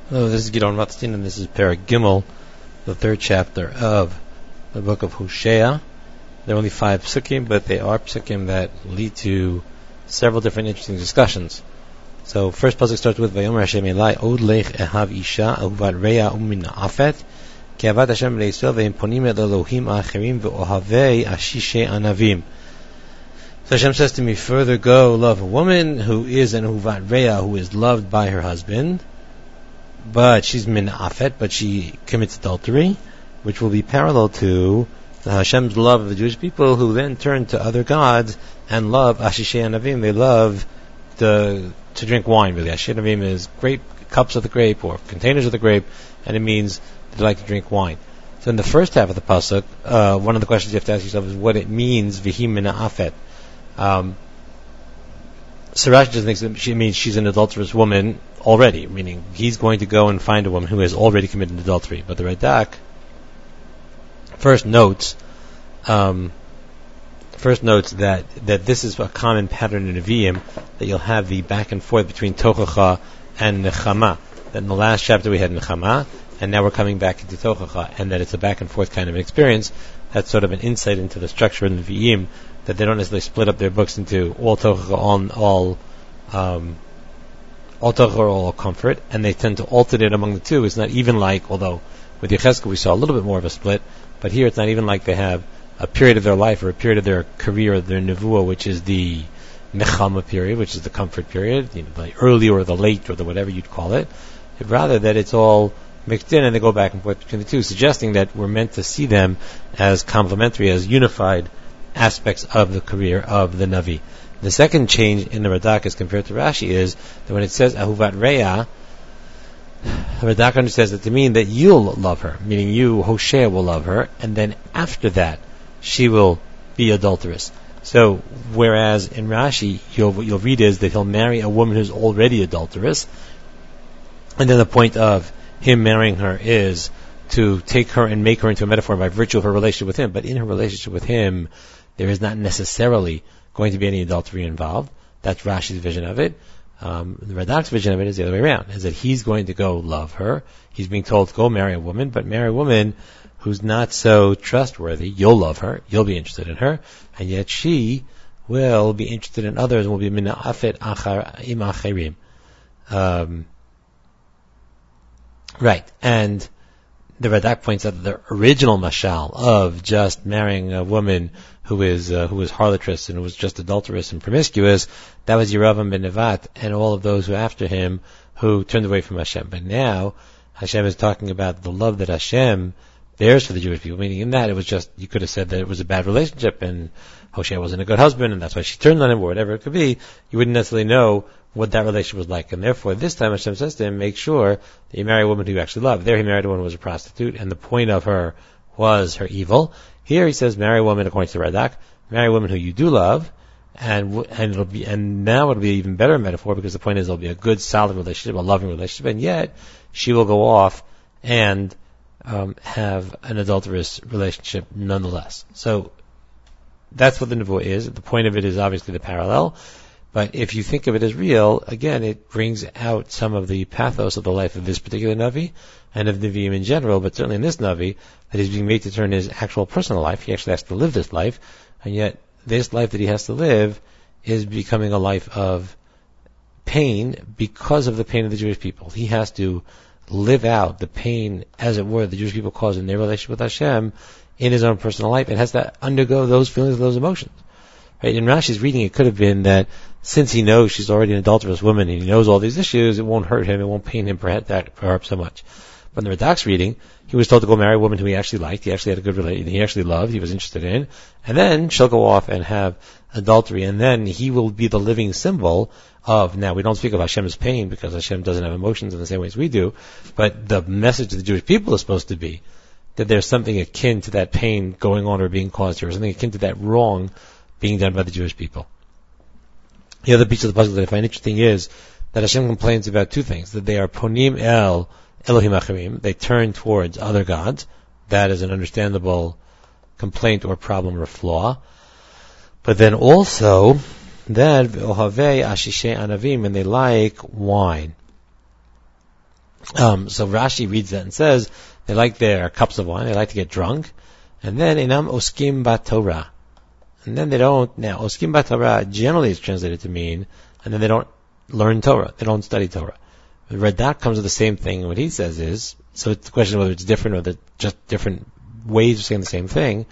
Hello, this is Gidon Rothstein, and this is Perek Gimel, the third chapter of the book of Hosea. There are only 5 psukim, but they are psukim that lead to several different interesting discussions. So, first pasuk starts with Vayomer Hashem Elai Od Lech Ehav Isha Ahuvat Reya Umin Afet Ki Avat Hashem Leisrael Ve'im Ponim Et Elohim Acherim Ve'ohavei Ashishe Anavim. So Hashem says to me, further go, love a woman who is an Ahuvat Reya, who is loved by her husband, but she's min afet, but she commits adultery, which will be parallel to Hashem's love of the Jewish people, who then turn to other gods and love Ashishe Anavim. They love to drink wine, really. Ashishe Anavim is grape, cups of the grape, or containers of the grape, and it means they like to drink wine. So in the first half of the pasuk, one of the questions you have to ask yourself is what it means, v'hi min afet. So Rashi just thinks that she means she's an adulterous woman already, meaning he's going to go and find a woman who has already committed adultery. But the Radak first notes that this is a common pattern in Nevi'im, that you'll have the back and forth between Tochacha and Nechama. That in the last chapter we had Nechama, and now we're coming back into Tochacha, and that it's a back and forth kind of experience. That's sort of an insight into the structure of Nevi'im, that they don't necessarily split up their books into all Tochacha, all Tochacha, all comfort, and they tend to alternate among the two. It's not even like, although with Yechezkel we saw a little bit more of a split, but here it's not even like they have a period of their life or a period of their career, their nevuah, which is the Nechama period, which is the comfort period, the early or the late or the whatever you'd call it. Rather that it's all mixed in and they go back and forth between the two, suggesting that we're meant to see them as complementary, as unified aspects of the career of the Navi. The second change in the Radak as compared to Rashi is that when it says Ahuvat Reya, the Radak understands that to mean that you'll love her, meaning you, Hosea, will love her, and then after that she will be adulterous. So, whereas in Rashi what you'll read is that he'll marry a woman who's already adulterous, and then the point of him marrying her is to take her and make her into a metaphor by virtue of her relationship with him. But in her relationship with him, there is not necessarily going to be any adultery involved. That's Rashi's vision of it. The Radak's vision of it is the other way around, is that he's going to go love her. He's being told to go marry a woman, but marry a woman who's not so trustworthy. You'll love her, you'll be interested in her, and yet she will be interested in others and will be min afet im acherim. Right, and the Radak points out that the original mashal of just marrying a woman who was harlotrous and who was just adulterous and promiscuous, that was Yeravam ben Nevat and all of those who after him who turned away from Hashem. But now Hashem is talking about the love that Hashem bears for the Jewish people, meaning in that it was just, you could have said that it was a bad relationship and Hosea wasn't a good husband and that's why she turned on him or whatever it could be. You wouldn't necessarily know what that relationship was like. And therefore, this time Hashem says to him, make sure that you marry a woman who you actually love. There he married a woman who was a prostitute, and the point of her was her evil. Here he says, marry a woman, according to Radak, marry a woman who you do love, and now it'll be an even better metaphor, because the point is it'll be a good, solid relationship, a loving relationship, and yet she will go off and have an adulterous relationship nonetheless. So that's what the nevuah is. The point of it is obviously the parallel. But if you think of it as real, again, it brings out some of the pathos of the life of this particular Navi, and of Nevi'im in general, but certainly in this Navi, that he's being made to turn his actual personal life. He actually has to live this life, and yet this life that he has to live is becoming a life of pain because of the pain of the Jewish people. He has to live out the pain, as it were, the Jewish people cause in their relationship with Hashem in his own personal life, and has to undergo those feelings, those emotions. Right? In Rashi's reading, it could have been that since he knows she's already an adulterous woman and he knows all these issues, it won't hurt him, it won't pain him perhaps so much. But in the Radak's reading, he was told to go marry a woman who he actually liked, he actually had a good relationship, he actually loved, he was interested in, and then she'll go off and have adultery, and then he will be the living symbol of, now we don't speak of Hashem's pain because Hashem doesn't have emotions in the same way as we do, but the message to the Jewish people is supposed to be that there's something akin to that pain going on or being caused here, or something akin to that wrong being done by the Jewish people. The other piece of the puzzle that I find interesting is that Hashem complains about two things, that they are ponim el Elohim acherim, they turn towards other gods. That is an understandable complaint or problem or flaw. But then also that v'ohavei ashishe anavim, and they like wine. So Rashi reads that and says they like their cups of wine, they like to get drunk, and then inam oskim baTorah, and then they don't. Now oskim baTorah generally is translated to mean, and then they don't learn Torah, they don't study Torah. The Radak comes with the same thing, and what he says is, so it's the question of whether it's different or they're just different ways of saying the same thing.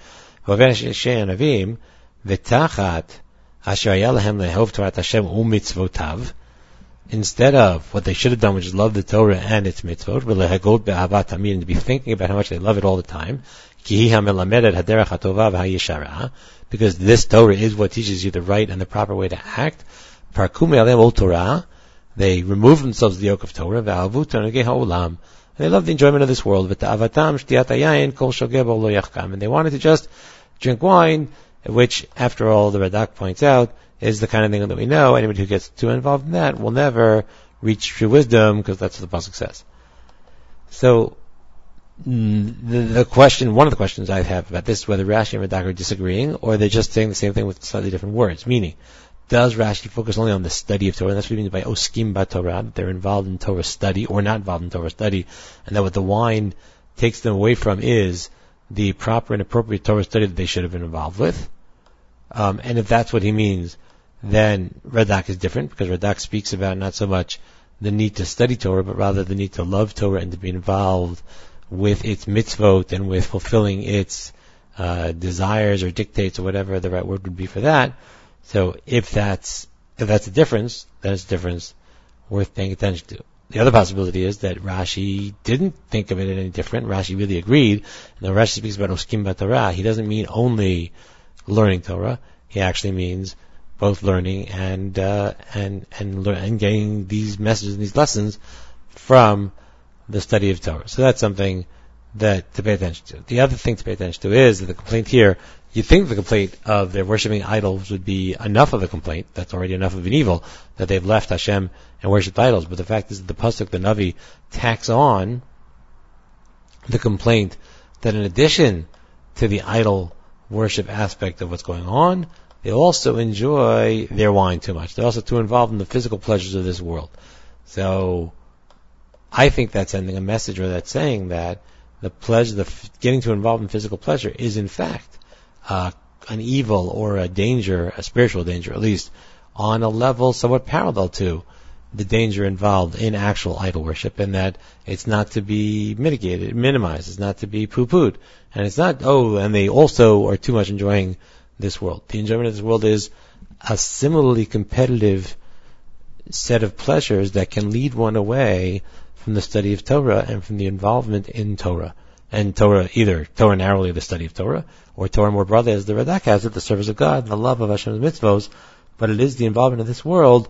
Instead of what they should have done, which is love the Torah and its mitzvot, and to be thinking about how much they love it all the time, because this Torah is what teaches you the right and the proper way to act. They remove themselves the yoke of Torah, and they love the enjoyment of this world. And they wanted to just drink wine, which, after all, the Radak points out, is the kind of thing that we know. Anybody who gets too involved in that will never reach true wisdom, because that's what the pasuk says. So, the question, one of the questions I have about this, whether Rashi and Radak are disagreeing, or they're just saying the same thing with slightly different words. Meaning, does Rashi focus only on the study of Torah? And that's what he means by oskim baTorah, that they're involved in Torah study, or not involved in Torah study, and that what the wine takes them away from is the proper and appropriate Torah study that they should have been involved with. And if that's what he means, then Radak is different, because Radak speaks about not so much the need to study Torah, but rather the need to love Torah and to be involved with its mitzvot and with fulfilling its desires or dictates or whatever the right word would be for that. So if that's a difference, then it's a difference worth paying attention to. The other possibility is that Rashi didn't think of it any different. Rashi really agreed. And when Rashi speaks about oskim baTorah, he doesn't mean only learning Torah. He actually means both learning and getting these messages and these lessons from the study of Torah. So that's something that to pay attention to. The other thing to pay attention to is that the complaint here, you'd think the complaint of their worshipping idols would be enough of a complaint. That's already enough of an evil, that they've left Hashem and worshipped idols. But the fact is that the pasuk, the Navi, tacks on the complaint that in addition to the idol worship aspect of what's going on, they also enjoy their wine too much. They're also too involved in the physical pleasures of this world. So I think that's sending a message, or that's saying that the pleasure, getting too involved in physical pleasure is in fact an evil or a danger, a spiritual danger at least, on a level somewhat parallel to the danger involved in actual idol worship, and that it's not to be minimized, it's not to be poo-pooed. And it's not, and they also are too much enjoying this world. The enjoyment of this world is a similarly competitive set of pleasures that can lead one away from the study of Torah and from the involvement in Torah. And Torah, either Torah narrowly, the study of Torah, or Torah more broadly, as the Radak has it, the service of God, the love of Hashem's mitzvos. But it is the involvement of this world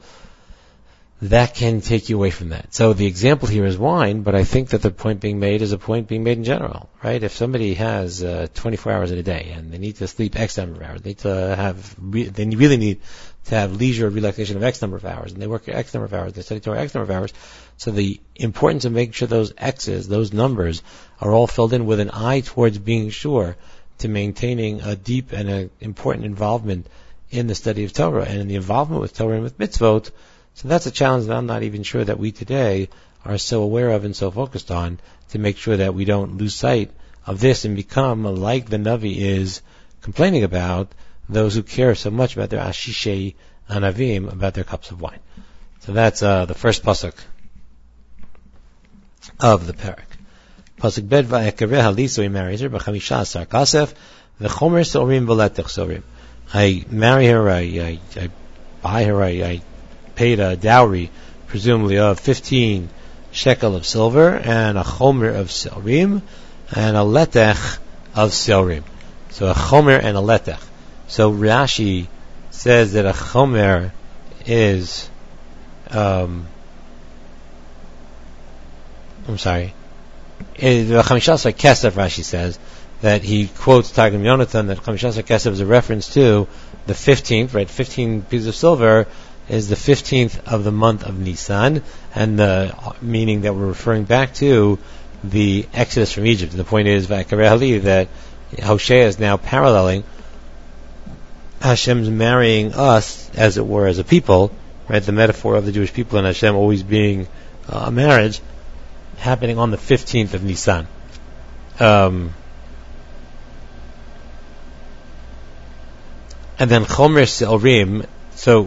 that can take you away from that. So the example here is wine, but I think that the point being made is a point being made in general, right? If somebody has 24 hours in a day and they need to sleep X number of hours, they really need to have leisure or relaxation of X number of hours, and they work X number of hours, they study Torah X number of hours. So the importance of making sure those X's, those numbers, are all filled in with an eye towards being sure to maintaining a deep and an important involvement in the study of Torah and in the involvement with Torah and with mitzvot. So that's a challenge that I'm not even sure that we today are so aware of and so focused on, to make sure that we don't lose sight of this and become like the Navi is complaining about, those who care so much about their ashishei anavim, about their cups of wine. So that's the first pasuk of the parak. Pasuk bed va'ekareh haliso, he marries her, b'chamisha asar kasef, v'chomer sorim v'letech sorim. I marry her, I buy her, I paid a dowry, presumably of 15 shekel of silver, and a chomer of silrim, and a letech of silrim. So a chomer and a letech. So Rashi says that a chomer is, Chamishasar Kesef, Rashi says, that he quotes Targum Yonatan, that Chamishasar Kesef is a reference to the 15th, right? 15 pieces of silver is the 15th of the month of Nisan, and the meaning that we're referring back to the Exodus from Egypt. And the point is, that Hosea is now paralleling Hashem's marrying us, as it were, as a people, right? The metaphor of the Jewish people and Hashem always being a marriage. happening on the 15th of Nisan. And then Chomer Se'orim, so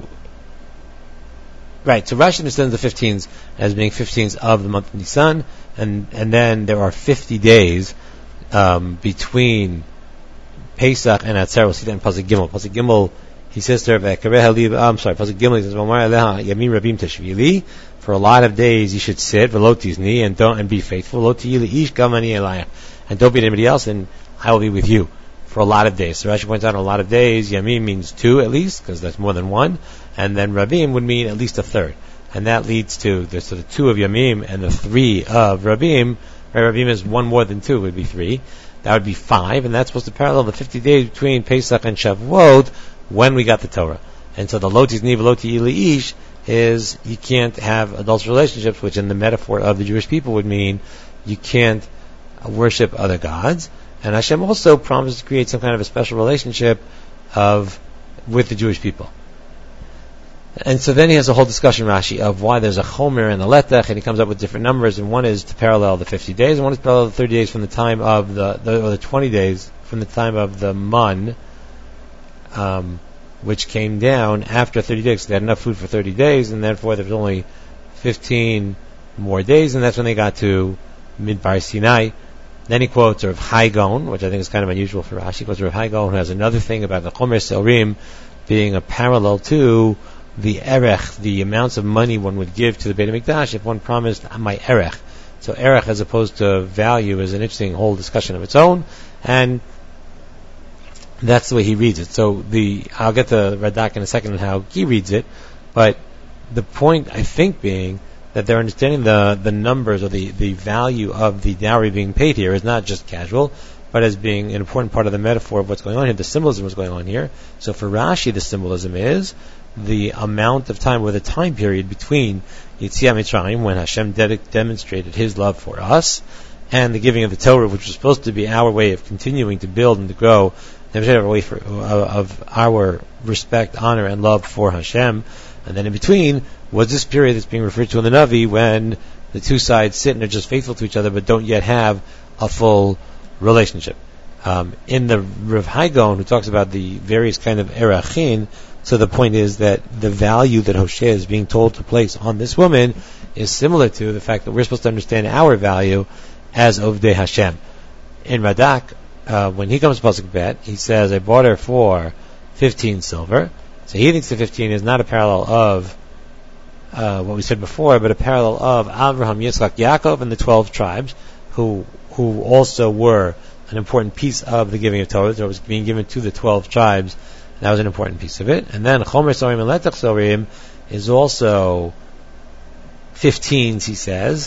Rashi understands the 15s as being 15s of the month of Nisan, and then there are 50 days between Pesach and Atzeret. We'll see that in Pasuk Gimel. Pasuk Gimel, he says to her, Pasuk Gimel, he says, Yamim Rabim Teshvili, for a lot of days you should sit, V'lo tizni, and be faithful, V'lo ti'ili ish gamani elayach, and don't be anybody else, and I will be with you for a lot of days. So Rashi points out a lot of days, Yamim means two at least, because that's more than one, and then Rabim would mean at least a third. And that leads to the two of Yamim and the three of Rabim. Rabim is one more than two, would be three. That would be 5, and that's supposed to parallel the 50 days between Pesach and Shavuot when we got the Torah. And so the lo tizni v'lo ti'ili ish is you can't have adulterous relationships, which in the metaphor of the Jewish people would mean you can't worship other gods. And Hashem also promises to create some kind of a special relationship with the Jewish people. And so then he has a whole discussion, Rashi, of why there's a chomer and a letech, and he comes up with different numbers, and one is to parallel the 50 days, and one is to parallel the 30 days from the time of the 20 days from the time of the mun, which came down after 30 days. So they had enough food for 30 days, and therefore there was only 15 more days, and that's when they got to Midbar Sinai. Then he quotes Rav Hai Gaon, which I think is kind of unusual for Rashi. He quotes Rav Hai Gaon, who has another thing about the Chomer Se'orim being a parallel to the erech, the amounts of money one would give to the Beit HaMikdash if one promised my erech. So erech as opposed to value is an interesting whole discussion of its own, and that's the way he reads it. So I'll get to Radak in a second on how he reads it, but the point I think being that they're understanding the numbers or the value of the dowry being paid here is not just casual, but as being an important part of the metaphor of what's going on here, the symbolism is going on here. So for Rashi, the symbolism is the amount of time, or the time period between Yetziat Mitzrayim, when Hashem demonstrated His love for us, and the giving of the Torah, which was supposed to be our way of continuing to build and to grow, our way of our respect, honor, and love for Hashem. And then in between was this period that's being referred to in the Navi, when the two sides sit and are just faithful to each other, but don't yet have a full relationship. In the Rav Hai Gaon, who talks about the various kind of erachin, so the point is that the value that Hosea is being told to place on this woman is similar to the fact that we're supposed to understand our value as Ovdei Hashem. In Radak, when he comes to Pasuk Bet, he says, I bought her for 15 silver. So he thinks the 15 is not a parallel of what we said before, but a parallel of Abraham, Yitzchak, Yaakov, and the 12 tribes, who also were an important piece of the giving of Torah. It was being given to the 12 tribes. That was an important piece of it. And then Chomer Se'orim and Letech Se'orim is also 15s, he says.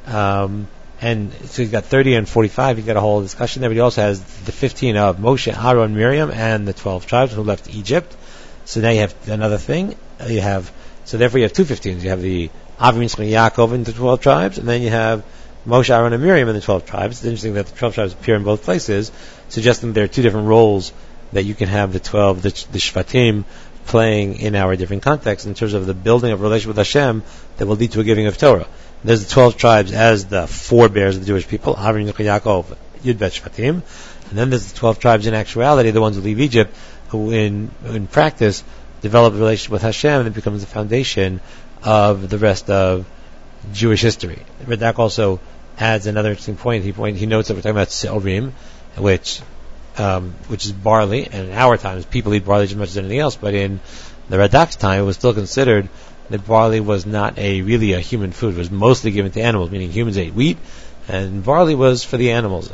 And so you've got 30 and 45, you've got a whole discussion there, but he also has the 15 of Moshe, Aaron, Miriam, and the 12 tribes who left Egypt. So now you have another thing. So therefore you have two 15s. You have the Avram, Yitzchak, Yaakov and the 12 tribes, and then you have Moshe, Aaron, and Miriam and the 12 tribes. It's interesting that the 12 tribes appear in both places, suggesting there are two different roles that you can have the Shvatim playing in our different contexts in terms of the building of a relationship with Hashem that will lead to a giving of Torah. There's the 12 tribes as the forebears of the Jewish people, Avram, Yitzchak, Yaakov, Yud Bet Shvatim, and then there's the 12 tribes in actuality, the ones who leave Egypt, who in practice develop a relationship with Hashem, and it becomes the foundation of the rest of Jewish history. Radak also adds another interesting point. He notes that we're talking about Se'orim, which is barley, and in our times people eat barley as much as anything else, but in the Radak's time it was still considered that barley was not really a human food. It was mostly given to animals, meaning humans ate wheat, and barley was for the animals.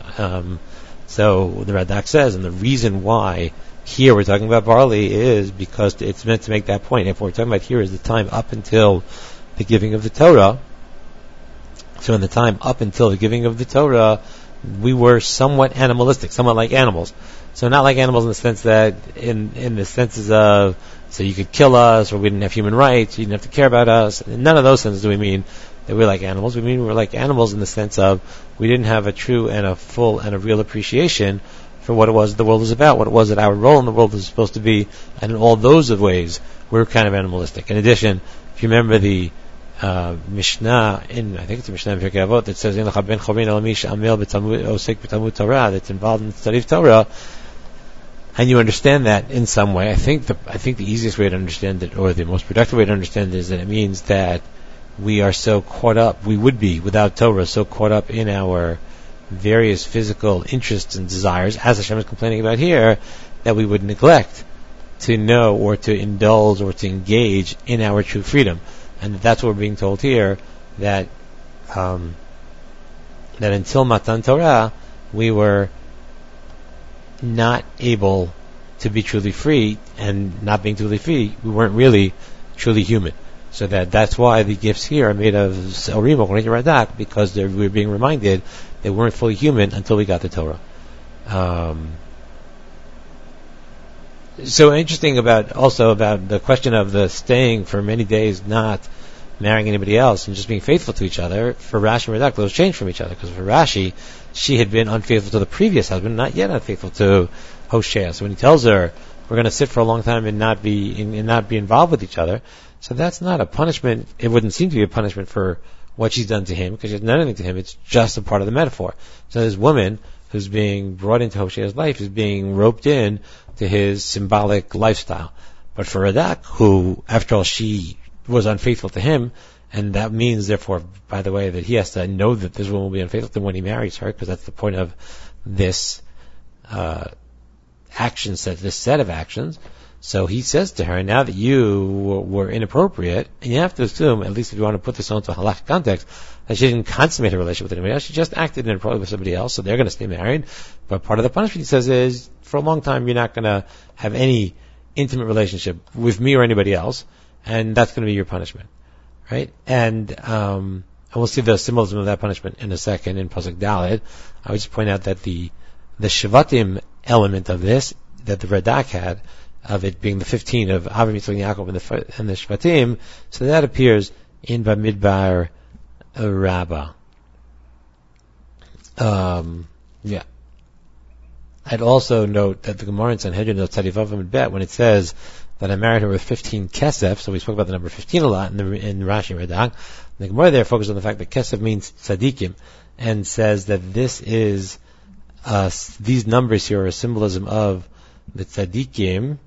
So the Radak says, and the reason why here we're talking about barley is because it's meant to make that point. If what we're talking about here is the time up until the giving of the Torah, so in the time up until the giving of the Torah, we were somewhat animalistic, somewhat like animals. So not like animals in the sense that, in the senses of, so you could kill us, or we didn't have human rights, you didn't have to care about us. In none of those senses do we mean that we're like animals. We mean we're like animals in the sense of we didn't have a true and a full and a real appreciation for what it was the world was about, what it was that our role in the world was supposed to be, and in all those ways, we're kind of animalistic. In addition, if you remember the Mishnah I think it's a Mishnah in Pirkei Avot that says, that's involved in the study of Torah, and you understand that in some way. I think the easiest way to understand it, or the most productive way to understand it, is that it means that we are so caught up, we would be without Torah, so caught up in our various physical interests and desires, as Hashem is complaining about here, that we would neglect to know or to indulge or to engage in our true freedom. And that's what we're being told here, that that until Matan Torah, we were not able to be truly free, and not being truly free, we weren't really truly human. So that's why the gifts here are made of Seorim, according to Radak, because we're being reminded they weren't fully human until we got the Torah. So interesting about the question of the staying for many days, not marrying anybody else, and just being faithful to each other. For Rashi and Radak, those changed from each other, because for Rashi, she had been unfaithful to the previous husband, not yet unfaithful to Hoshea. So when he tells her, we're going to sit for a long time and not be involved with each other, so that's not a punishment. It wouldn't seem to be a punishment for what she's done to him, because she hasn't done anything to him. It's just a part of the metaphor. So this woman who's being brought into Hoshea's life is being roped in to his symbolic lifestyle. But for Radak, who, after all, she was unfaithful to him, and that means, therefore, by the way, that he has to know that this woman will be unfaithful to him when he marries her, because that's the point of this action set, this set of actions. So he says to her, now that you were inappropriate, and you have to assume, at least if you want to put this into a halakhic context, that she didn't consummate a relationship with anybody else, she just acted inappropriately with somebody else, so they're going to stay married. But part of the punishment, he says, is for a long time you're not going to have any intimate relationship with me or anybody else, and that's going to be your punishment, right? And we'll see the symbolism of that punishment in a second in Pasuk Daled. I would just point out that the Shvatim element of this, that the Radak had, of it being the 15 of Avram, Yitzchak, Yaakov, and the Shvatim, so that appears in Bamidbar Rabbah. Yeah. I'd also note that the Gemara in Sanhedrin of Tzadi Vav Amud Bet, when it says that I married her with 15 kesef, so we spoke about the number 15 a lot in Rashi and Radak, the Gemara there focuses on the fact that kesef means tzadikim, and says that this is these numbers here are a symbolism of the tzadikim,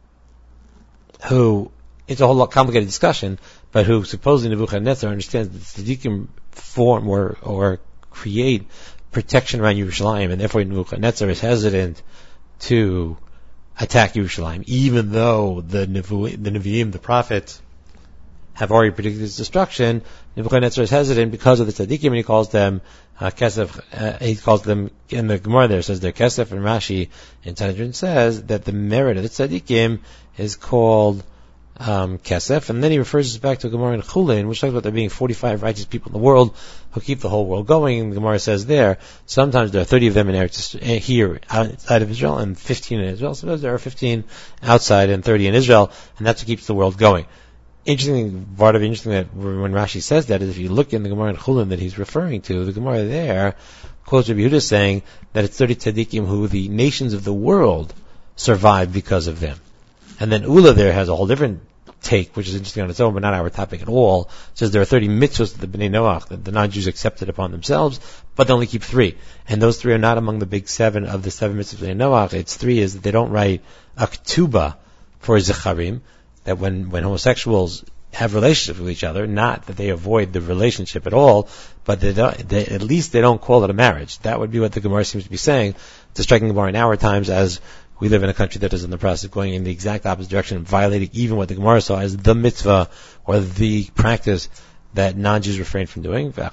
who, it's a whole lot complicated discussion, but who supposedly Nebuchadnezzar understands that the tzaddikim form or create protection around Yerushalayim, and therefore Nebuchadnezzar is hesitant to attack Yerushalayim, even though the Nevi'im, the prophets, have already predicted its destruction. Nebuchadnezzar is hesitant because of the tzaddikim, and he calls them kesef. He calls them, in the Gemara there says they're kesef, and Rashi in Sanhedrin says that the merit of the tzaddikim is called kesef, and then he refers us back to Gemara in Chulin, which talks about there being 45 righteous people in the world who keep the whole world going. And the Gemara says there, sometimes there are 30 of them in Eretz here outside of Israel, and 15 in Israel. Sometimes there are 15 outside and 30 in Israel, and that's what keeps the world going. Interesting that when Rashi says that is, if you look in the Gemara in Chulin that he's referring to, the Gemara there quotes Rabbi Yehuda saying that it's 30 tzaddikim who the nations of the world survived because of them. And then Ula there has a whole different take, which is interesting on its own, but not our topic at all. It says there are 30 mitzvahs that the Bnei Noach, that the non-Jews accepted upon themselves, but they only keep 3. And those 3 are not among the big 7 of the 7 mitzvahs of Bnei Noach. It's 3 is that they don't write a ketubah for zecharim, that when homosexuals have relationships with each other, not that they avoid the relationship at all, but at least they don't call it a marriage. That would be what the Gemara seems to be saying. It's a striking Gemara in our times, as we live in a country that is in the process of going in the exact opposite direction, violating even what the Gemara saw as the mitzvah or the practice that non-Jews refrain from doing. They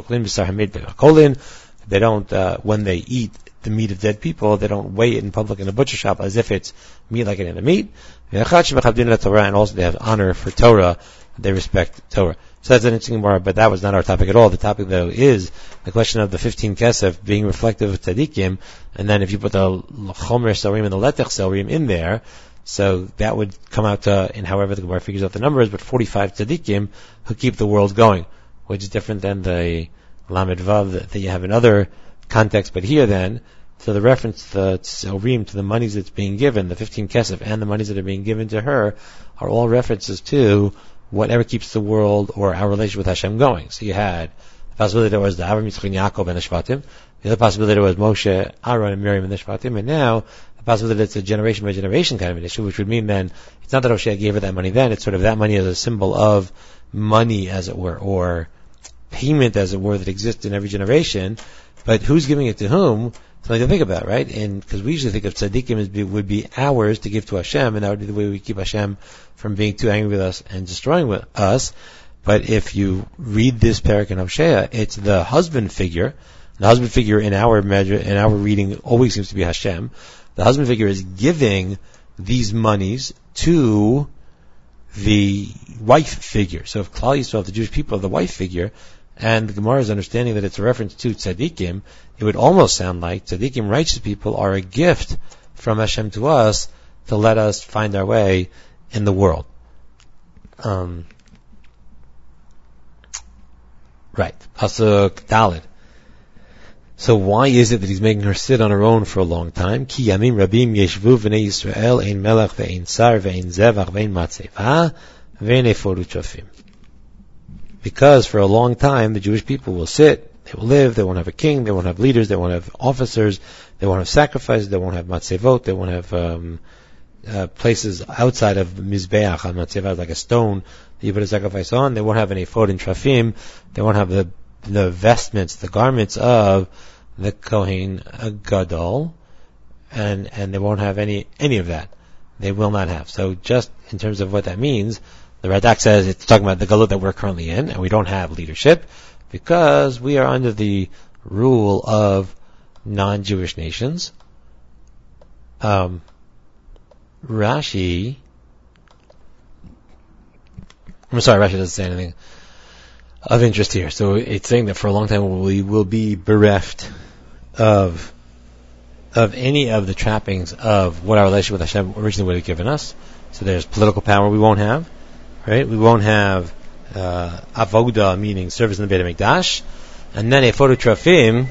don't, when they eat the meat of dead people, they don't weigh it in public in a butcher shop as if it's meat like any other meat. And also they have honor for Torah. They respect Torah. So that's an interesting Gemara, but that was not our topic at all. The topic, though, is the question of the 15 kesef being reflective of tzaddikim, and then if you put the chomer sorim and the letech sorim in there, so that would come out to, in however the Gemara figures out the numbers, but 45 tzaddikim who keep the world going, which is different than the lamed vav that you have in other contexts. But here then, so the reference to the sorim, to the monies that's being given, the 15 kesef and the monies that are being given to her, are all references to whatever keeps the world or our relationship with Hashem going. So you had the possibility there was the Avram, Yitzchak, and Yaakov and the Shvatim. The other possibility there was Moshe, Aaron, and Miriam and the Shvatim. And now the possibility that it's a generation by generation kind of an issue, which would mean then it's not that Hosea gave her that money then. It's sort of that money as a symbol of money, as it were, or payment, as it were, that exists in every generation. But who's giving it to whom? Something to think about, right? And because we usually think of tzaddikim as would be ours to give to Hashem, and that would be the way we keep Hashem from being too angry with us and destroying with us. But if you read this parak in Hosea, it's the husband figure. The husband figure in our measure, in our reading, always seems to be Hashem. The husband figure is giving these monies to the wife figure. So if Klal Yisrael, the Jewish people, are the wife figure, and the Gemara's understanding that it's a reference to tzaddikim, it would almost sound like tzaddikim, righteous people, are a gift from Hashem to us to let us find our way in the world. Right. Pasuk Daled. So why is it that he's making her sit on her own for a long time? Ki yamim rabim yeshvu v'nei Yisrael ein melech ve'ein sar ve'ein zevach ve'ein matzeva ve'ein ephod u'tshofim. Because for a long time the Jewish people will sit, they will live, they won't have a king, they won't have leaders, they won't have officers, they won't have sacrifices, they won't have matzevot, they won't have places outside of Mizbeach. Matzevah is like a stone that you put a sacrifice on. They won't have any ephod and trafim, they won't have the vestments, the garments of the Kohen Gadol, and they won't have any of that. They will not have. So just in terms of what that means, the Radak says it's talking about the Galut that we're currently in, and we don't have leadership because we are under the rule of non-Jewish nations. Rashi doesn't say anything of interest here. So it's saying that for a long time we will be bereft of any of the trappings of what our relationship with Hashem originally would have given us. So there's political power we won't have, right? We won't have avoda, meaning service in the Beit HaMikdash, and then ephod u'trafim.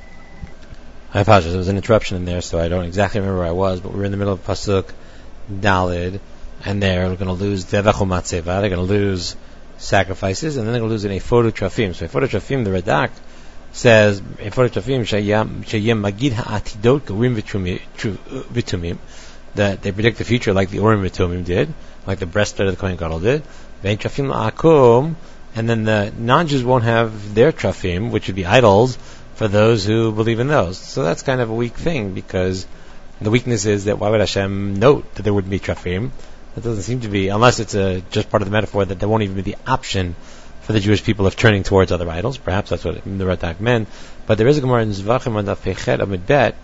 I apologize, there was an interruption in there, so I don't exactly remember where I was, but we're in the middle of Pasuk Daled, and they're going to lose Devach u'matzeva, they're going to lose sacrifices, and then they're going to lose an ephod u'trafim. So ephod u'trafim, the Radak says, ephod u'trafim sheyem magid ha'atidot k'urim v'tumim, that they predict the future like the Urim v'Tumim did, like the breastplate of the Kohen Gadol did. Ve'en trafim la'akum, and then the non-Jews won't have their trafim, which would be idols, for those who believe in those. So that's kind of a weak thing, because the weakness is that why would Hashem note that there wouldn't be trafim? That doesn't seem to be, unless it's just part of the metaphor that there won't even be the option for the Jewish people of turning towards other idols. Perhaps that's what the Radak meant. But there is a Gemara in Zvachim on Daf Pechet Amud Bet,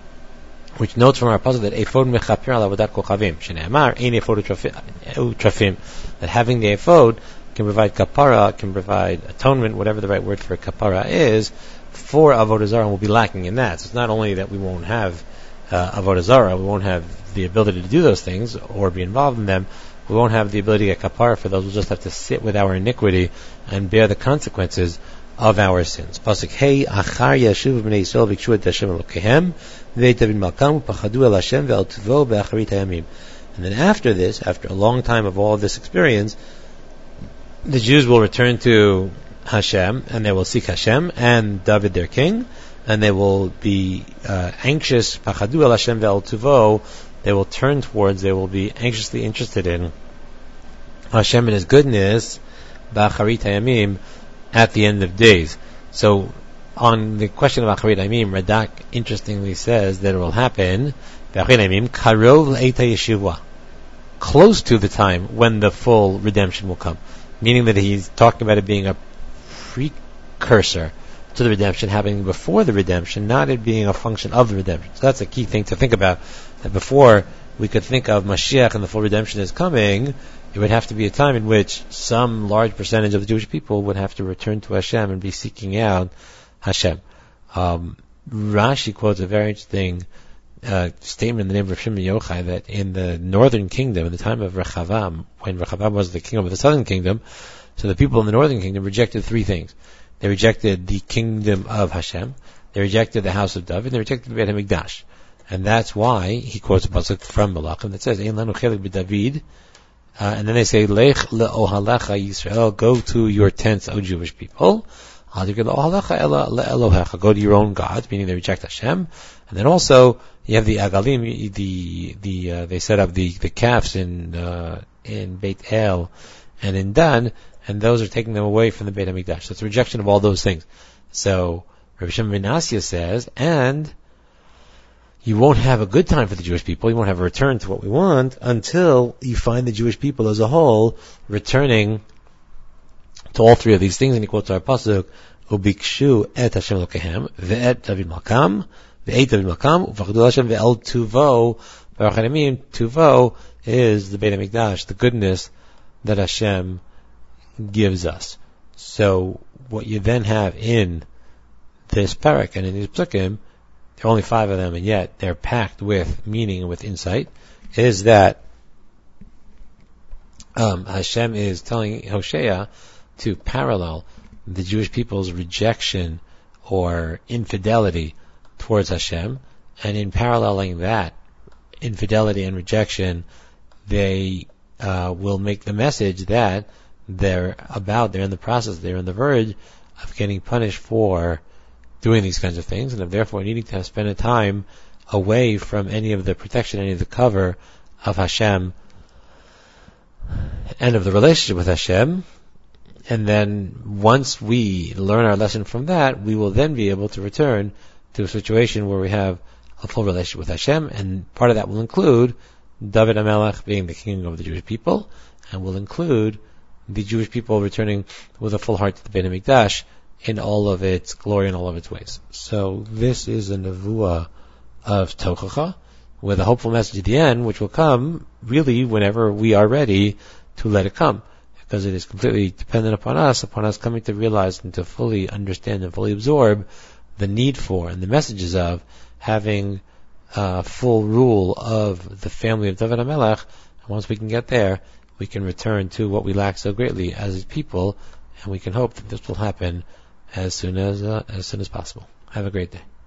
which notes from our puzzle that ephod mechaper al avodat kochavim shene'amar ein ephod u'trafim, that having the ephod can provide kapara, can provide atonement, whatever the right word for kapara is, for avodah zarah, and we'll be lacking in that. So it's not only that we won't have avodah zarah, we won't have the ability to do those things or be involved in them, we won't have the ability to get kapara for those. We'll just have to sit with our iniquity and bear the consequences of our sins. Pasuk Hey, Achar Yashuv B'nei Yisrael V'kshu et Hashem Elokehem V'etavin Malkam Pachadu El Hashem Ve'al Tvo Be'acharit Hayamim. And then after this, after a long time of all of this experience, the Jews will return to Hashem, and they will seek Hashem and David their king, and they will be anxious. Pachadu El Hashem Ve'al Tvo. They will turn towards, they will be anxiously interested in Hashem and His goodness, Ba'acharit Hayamim, at the end of days. So, on the question of Acharit Hayamim, Radak interestingly says that it will happen, Ba'acharit Hayamim, Karov L'Eita Yeshua, close to the time when the full redemption will come. Meaning that he's talking about it being a precursor to the redemption, happening before the redemption, not it being a function of the redemption. So that's a key thing to think about, that before we could think of Mashiach and the full redemption is coming, it would have to be a time in which some large percentage of the Jewish people would have to return to Hashem and be seeking out Hashem. Rashi quotes a very interesting statement in the name of Shimon Yochai, that in the northern kingdom, in the time of Rechavam, when Rechavam was the king of the southern kingdom, so the people in the northern kingdom rejected three things. They rejected the kingdom of Hashem, they rejected the house of David, and they rejected the Beit HaMikdash. And that's why he quotes a pasuk from Malachim that says, Ein lanu chelik b'David and then they say, Lech le'ohalecha Yisrael, go to your tents, O Jewish people. Go to your own God, meaning they reject Hashem. And then also, you have the Agalim, they set up the calves in Beit El and in Dan, and those are taking them away from the Beit HaMikdash. So it's a rejection of all those things. So, Rabbi Shimon ben Asya says, and you won't have a good time for the Jewish people, you won't have a return to what we want, until you find the Jewish people as a whole returning to all three of these things. And he quotes our pasuk, Ubikshu et Hashem Elokehem, ve'et David Malkam, ve'et David Malkam, u'vachdu Hashem ve'el tuvo, Baruch HaNamim, tuvo is the Beit HaMikdash, the goodness that Hashem gives us. So, what you then have in this parak and in these psukim, there are only 5 of them, and yet they're packed with meaning and with insight, is that Hashem is telling Hosea to parallel the Jewish people's rejection or infidelity towards Hashem, and in paralleling that infidelity and rejection, they will make the message that they're in the process, they're on the verge of getting punished for doing these kinds of things, and of therefore needing to spend a time away from any of the protection, any of the cover of Hashem and of the relationship with Hashem. And then once we learn our lesson from that, we will then be able to return to a situation where we have a full relationship with Hashem, and part of that will include David HaMelech being the king of the Jewish people, and will include the Jewish people returning with a full heart to the Beit HaMikdash in all of its glory and all of its ways. So this is a nevuah of Tochacha, with a hopeful message at the end, which will come really whenever we are ready to let it come, because it is completely dependent upon us coming to realize and to fully understand and fully absorb the need for and the messages of having full rule of the family of David HaMelech. And once we can get there, we can return to what we lack so greatly as his people, and we can hope that this will happen as soon as possible. Have a great day.